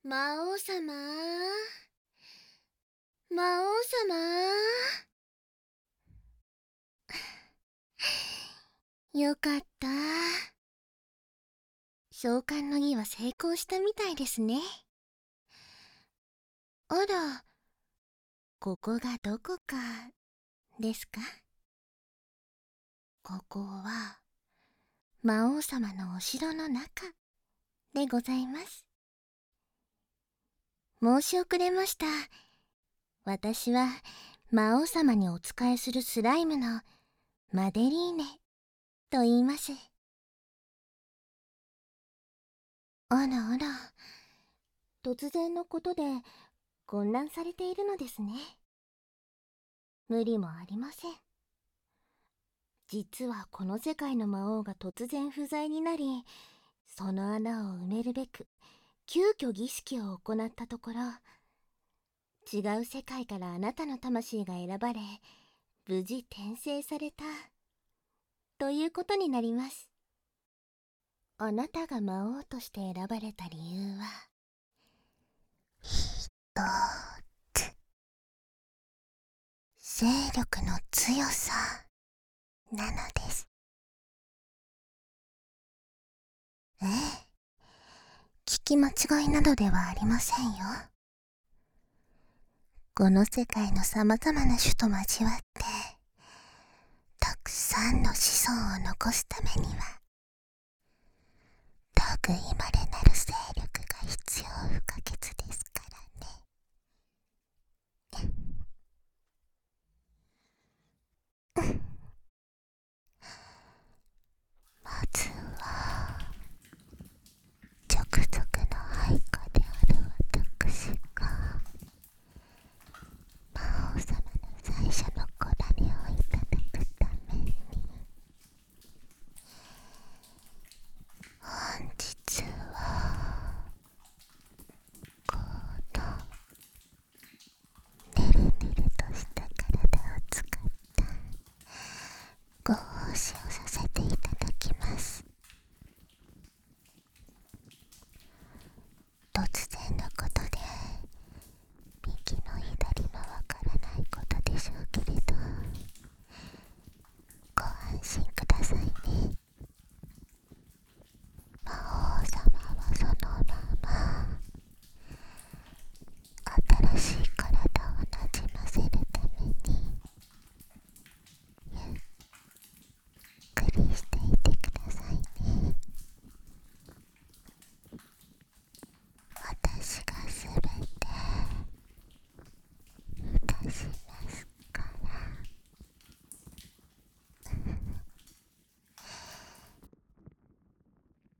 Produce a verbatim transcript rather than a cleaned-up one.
魔王様、魔王様。よかった。召喚の儀は成功したみたいですね。あら、ここがどこかですか？ここは魔王様のお城の中でございます。申し遅れました。私は魔王様にお仕えするスライムのマデリーネと言います。あらあら、突然のことで混乱されているのですね。無理もありません。実はこの世界の魔王が突然不在になり、その穴を埋めるべく急遽儀式を行ったところ、違う世界からあなたの魂が選ばれ、無事転生されたということになります。あなたが魔王として選ばれた理由はひとつ、勢力の強さなのです。ええ、聞き間違いなどではありませんよ。この世界のさまざまな種と交わってたくさんの子孫を残すためには、類いまれなる